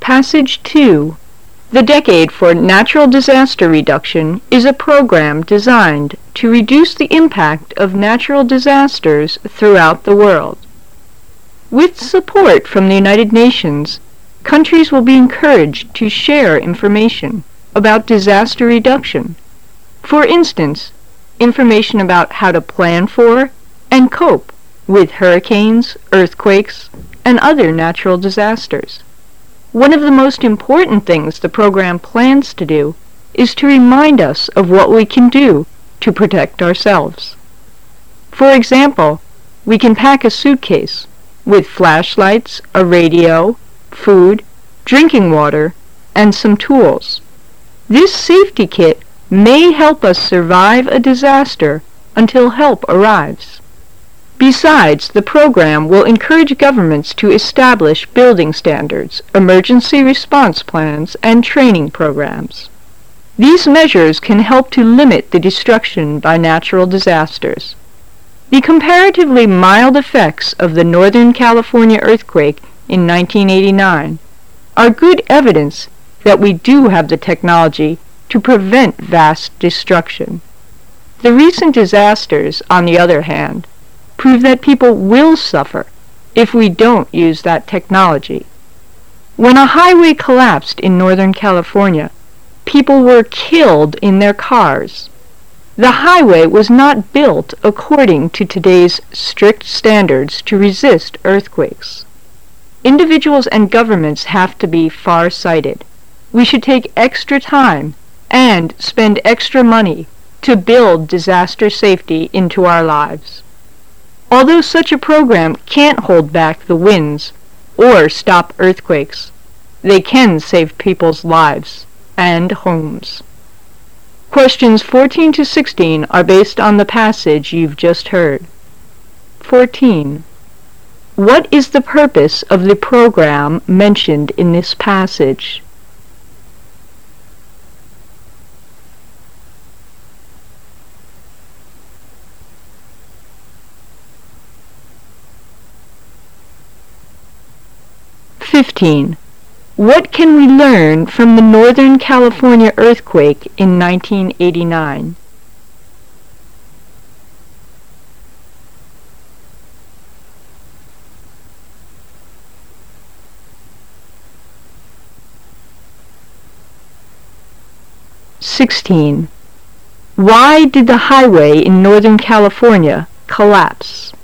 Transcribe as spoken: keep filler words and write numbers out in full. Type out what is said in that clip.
Passage two. The Decade for Natural Disaster Reduction is a program designed to reduce the impact of natural disasters throughout the world. With support from the United Nations, countries will be encouraged to share information about disaster reduction. For instance, information about how to plan for and cope with hurricanes, earthquakes, and other natural disasters. One of the most important things the program plans to do is to remind us of what we can do to protect ourselves. For example, we can pack a suitcase with flashlights, a radio, food, drinking water, and some tools. This safety kit may help us survive a disaster until help arrives. Besides, the program will encourage governments to establish building standards, emergency response plans, and training programs. These measures can help to limit the destruction by natural disasters. The comparatively mild effects of the Northern California earthquake in nineteen eighty-nine are good evidence that we do have the technology to prevent vast destruction. The recent disasters, on the other hand, prove that people will suffer if we don't use that technology. When a highway collapsed in Northern California, people were killed in their cars. The highway was not built according to today's strict standards to resist earthquakes. Individuals and governments have to be far-sighted. We should take extra time and spend extra money to build disaster safety into our lives. Although such a program can't hold back the winds or stop earthquakes, they can save people's lives and homes. Questions fourteen to sixteen are based on the passage you've just heard. fourteen. What is the purpose of the program mentioned in this passage? fifteen. What can we learn from the Northern California earthquake in nineteen eighty-nine? sixteen. Why did the highway in Northern California collapse?